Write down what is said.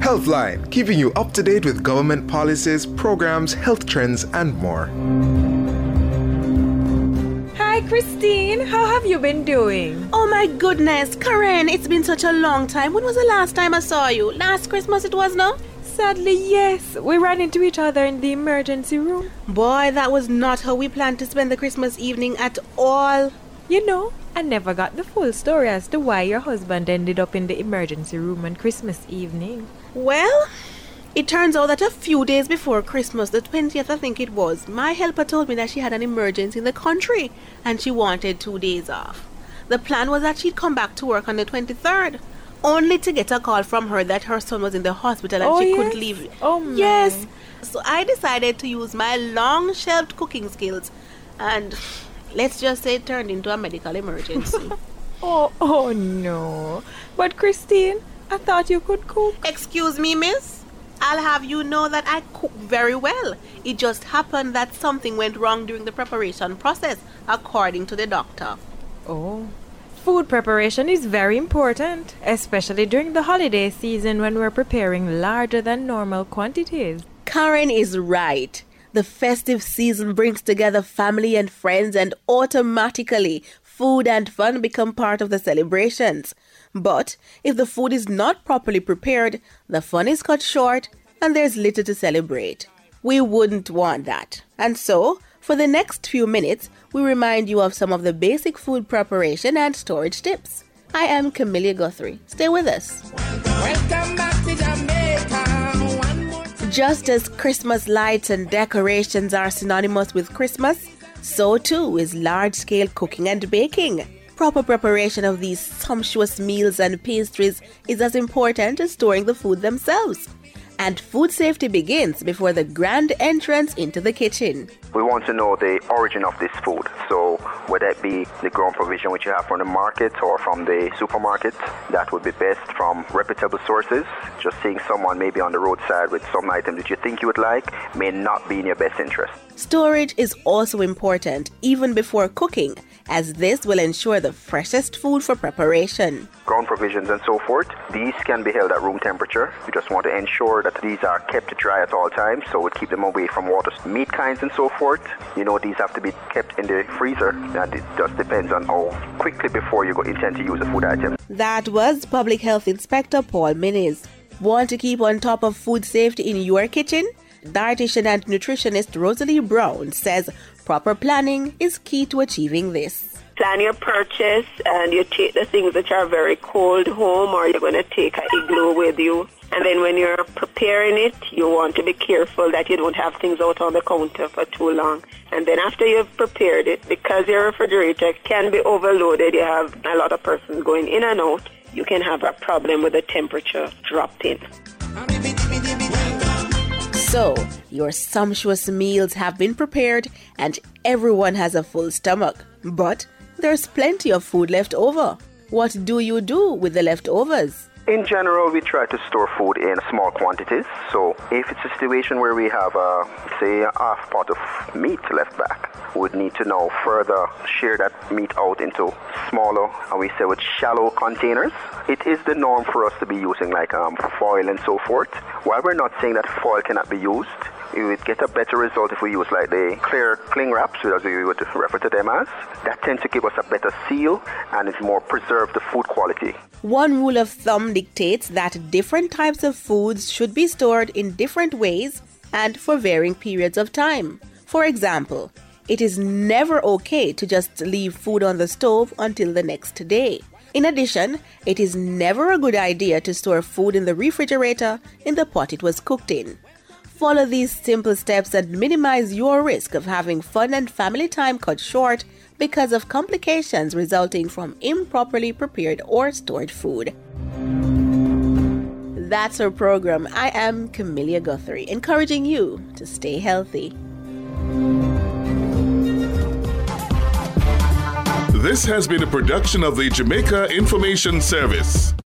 Healthline, keeping you up to date with government policies, programs, health trends, and more. Hi, Christine. How have you been doing? Oh my goodness, Karen, it's been such a long time. When was the last time I saw you? Last Christmas it was, no? Sadly, yes. We ran into each other in the emergency room. Boy, that was not how we planned to spend the Christmas evening at all. You know, I never got the full story as to why your husband ended up in the emergency room on Christmas evening. Well, it turns out that a few days before Christmas, the 20th I think it was, my helper told me that she had an emergency in the country and she wanted 2 days off. The plan was that she'd come back to work on the 23rd, only to get a call from her that her son was in the hospital and she couldn't leave. Oh, my. Yes. So I decided to use my long-shelved cooking skills and let's just say it turned into a medical emergency. Oh no. But Christine, I thought you could cook. Excuse me, miss? I'll have you know that I cook very well. It just happened that something went wrong during the preparation process, according to the doctor. Oh. Food preparation is very important, especially during the holiday season when we're preparing larger than normal quantities. Karen is right. The festive season brings together family and friends, and automatically food and fun become part of the celebrations. But if the food is not properly prepared, the fun is cut short and there's little to celebrate. We wouldn't want that. And so, for the next few minutes, we remind you of some of the basic food preparation and storage tips. I am Camelia Guthrie. Stay with us. Welcome back to Jamaica. Just as Christmas lights and decorations are synonymous with Christmas, so too is large-scale cooking and baking. Proper preparation of these sumptuous meals and pastries is as important as storing the food themselves. And food safety begins before the grand entrance into the kitchen. We want to know the origin of this food. So whether it be the ground provision which you have from the market or from the supermarket, that would be best from reputable sources. Just seeing someone maybe on the roadside with some item that you think you would like may not be in your best interest. Storage is also important even before cooking, as this will ensure the freshest food for preparation. Ground provisions and so forth, these can be held at room temperature. You just want to ensure that these are kept dry at all times, so it keep them away from water. Meat kinds and so forth, these have to be kept in the freezer, and it just depends on how quickly before you intend to use a food item. That was Public Health Inspector Paul Miniz. Want to keep on top of food safety in your kitchen? Dietitian and nutritionist Rosalie Brown says proper planning is key to achieving this. Plan your purchase and you take the things that are very cold home, or you're going to take an igloo with you. And then when you're preparing it, you want to be careful that you don't have things out on the counter for too long. And then after you've prepared it, because your refrigerator can be overloaded, you have a lot of persons going in and out, you can have a problem with the temperature dropping. So, your sumptuous meals have been prepared and everyone has a full stomach. But there's plenty of food left over. What do you do with the leftovers? In general, we try to store food in small quantities. So if it's a situation where we have, say, a half pot of meat left back, we would need to now further share that meat out into smaller, and we say with shallow containers. It is the norm for us to be using like foil and so forth. While we're not saying that foil cannot be used, we would get a better result if we use like the clear cling wraps, as we would refer to them as. That tends to give us a better seal and it more preserve the food quality. One rule of thumb dictates that different types of foods should be stored in different ways and for varying periods of time. For example, it is never okay to just leave food on the stove until the next day. In addition, it is never a good idea to store food in the refrigerator in the pot it was cooked in. Follow these simple steps and minimize your risk of having fun and family time cut short because of complications resulting from improperly prepared or stored food. That's our program. I am Camelia Guthrie, encouraging you to stay healthy. This has been a production of the Jamaica Information Service.